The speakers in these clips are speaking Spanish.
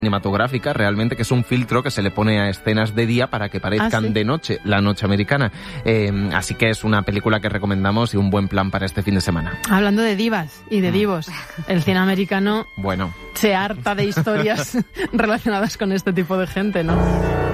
cinematográfica, realmente, que es un filtro que se le pone a escenas de día para que parezcan de noche, la noche americana. Así que es una película que recomendamos y un buen plan para este fin de semana. Hablando de divas y de divos, el cine americano se harta de historias relacionadas con este tipo de gente, ¿no?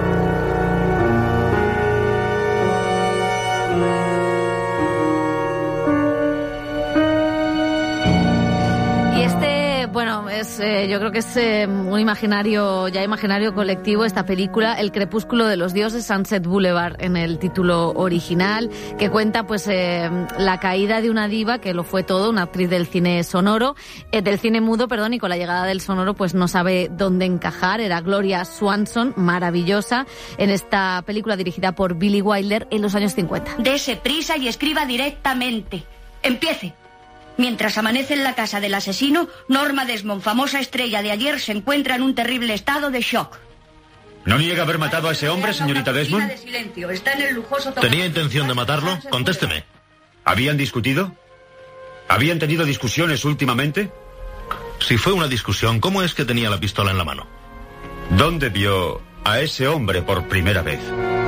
Yo creo que es un imaginario colectivo esta película, El crepúsculo de los dioses, Sunset Boulevard en el título original, que cuenta la caída de una diva que lo fue todo, una actriz del cine sonoro, del cine mudo, perdón, y con la llegada del sonoro pues no sabe dónde encajar. Era Gloria Swanson, maravillosa, en esta película dirigida por Billy Wilder en los años 50. Dese prisa y escriba directamente. Empiece. Mientras amanece en la casa del asesino, Norma Desmond, famosa estrella de ayer, se encuentra en un terrible estado de shock. ¿No niega haber matado a ese hombre, señorita Desmond? ¿Tenía intención de matarlo? Contésteme. ¿Habían discutido? ¿Habían tenido discusiones últimamente? Si fue una discusión, ¿cómo es que tenía la pistola en la mano? ¿Dónde vio a ese hombre por primera vez?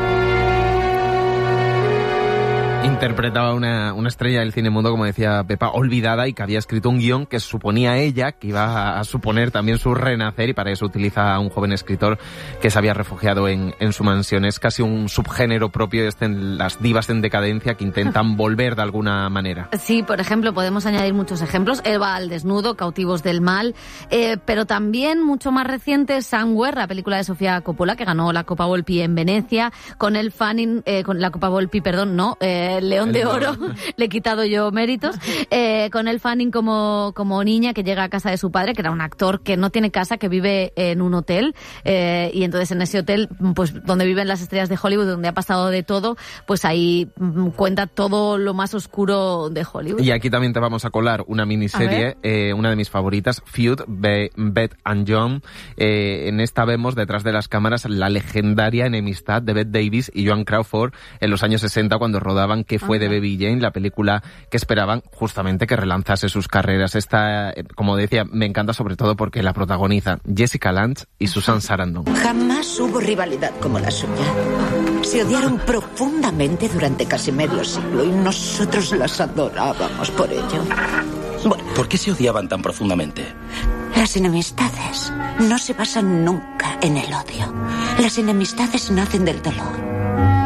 Interpretaba una estrella del cine mudo, como decía Pepa, olvidada, y que había escrito un guión que suponía ella, que iba a suponer también su renacer, y para eso utiliza a un joven escritor que se había refugiado en su mansión. Es casi un subgénero propio de las divas en decadencia que intentan volver de alguna manera. Sí, por ejemplo, podemos añadir muchos ejemplos. Eva al desnudo, Cautivos del mal, pero también mucho más reciente, Somewhere, la película de Sofía Coppola, que ganó la Copa Volpi en Venecia, con Elle Fanning, con la Copa Volpi, perdón, no, León de Oro, le he quitado yo méritos, con Elle Fanning como niña que llega a casa de su padre, que era un actor que no tiene casa, que vive en un hotel, y entonces en ese hotel, pues donde viven las estrellas de Hollywood, donde ha pasado de todo, pues ahí cuenta todo lo más oscuro de Hollywood. Y aquí también te vamos a colar una miniserie, una de mis favoritas, Feud, Bette and John. En esta vemos detrás de las cámaras la legendaria enemistad de Bette Davis y Joan Crawford en los años 60, cuando rodaban ¿Qué fue de Baby Jane?, la película que esperaban justamente que relanzase sus carreras. Esta, como decía, me encanta sobre todo porque la protagoniza Jessica Lange y Susan Sarandon. Jamás hubo rivalidad como la suya. Se odiaron profundamente durante casi medio siglo y nosotros las adorábamos por ello. Bueno, ¿por qué se odiaban tan profundamente? Las enemistades no se basan nunca en el odio. Las enemistades nacen del dolor.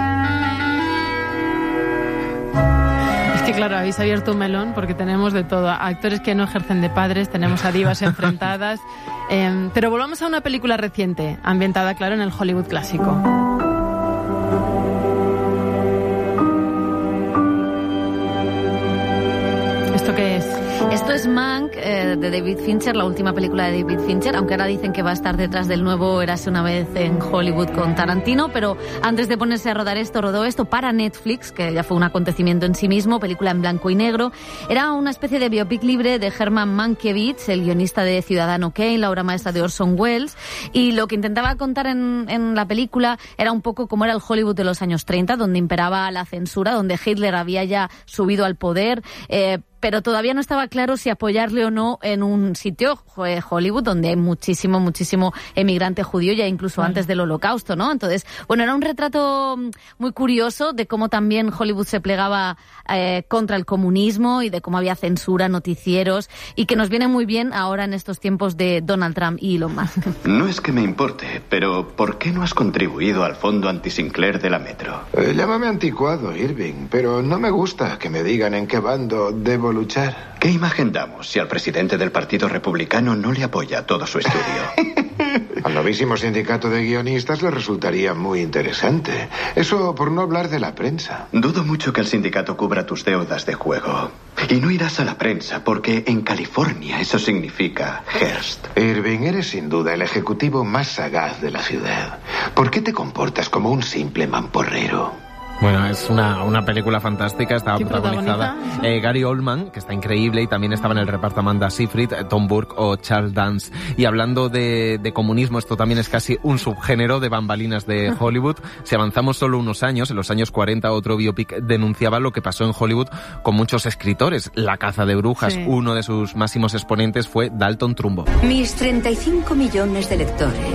Que claro, habéis abierto un melón porque tenemos de todo. Actores que no ejercen de padres, tenemos a divas enfrentadas. Pero volvamos a una película reciente, ambientada, claro, en el Hollywood clásico. ¿Esto qué es? Esto es Mank, de David Fincher, la última película de David Fincher, aunque ahora dicen que va a estar detrás del nuevo Érase una vez en Hollywood con Tarantino, pero antes de ponerse a rodar rodó esto para Netflix, que ya fue un acontecimiento en sí mismo, película en blanco y negro. Era una especie de biopic libre de Herman Mankiewicz, el guionista de Ciudadano Kane, la obra maestra de Orson Welles, y lo que intentaba contar en la película era un poco cómo era el Hollywood de los años 30, donde imperaba la censura, donde Hitler había ya subido al poder, pero todavía no estaba claro si apoyarle o no en un sitio, Hollywood, donde hay muchísimo emigrante judío, ya incluso antes del Holocausto, ¿no? Entonces, bueno, era un retrato muy curioso de cómo también Hollywood se plegaba contra el comunismo y de cómo había censura, noticieros, y que nos viene muy bien ahora en estos tiempos de Donald Trump y Elon Musk. No es que me importe, pero ¿por qué no has contribuido al fondo anti-Sinclair de la Metro? Llámame anticuado, Irving, pero no me gusta que me digan en qué bando debo luchar. ¿Qué imagen damos si al presidente del Partido Republicano no le apoya todo su estudio? Al novísimo sindicato de guionistas le resultaría muy interesante. Eso por no hablar de la prensa. Dudo mucho que el sindicato cubra tus deudas de juego. Y no irás a la prensa porque en California eso significa Hearst. Irving, eres sin duda el ejecutivo más sagaz de la ciudad. ¿Por qué te comportas como un simple mamporrero? Bueno, es una película fantástica, estaba protagonizada Gary Oldman, que está increíble, y también estaba en el reparto Amanda Seyfried, Tom Burke o Charles Dance. Y hablando de comunismo, esto también es casi un subgénero de bambalinas de Hollywood. Si avanzamos solo unos años, en los años 40, otro biopic denunciaba lo que pasó en Hollywood con muchos escritores. La caza de brujas, uno de sus máximos exponentes fue Dalton Trumbo. Mis 35 millones de lectores